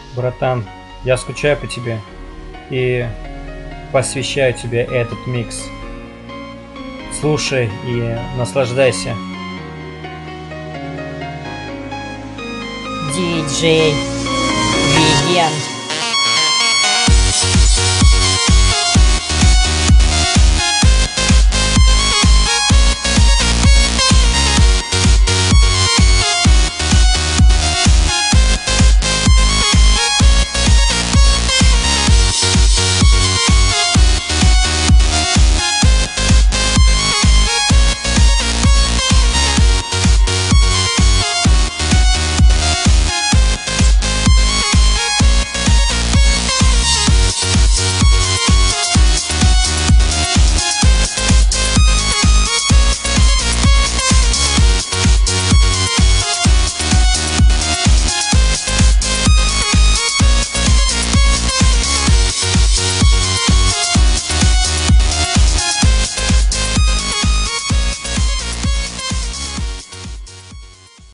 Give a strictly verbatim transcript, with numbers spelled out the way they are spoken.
Братан, я скучаю по тебе и посвящаю тебе этот микс. Слушай и наслаждайся. Диджей Виген.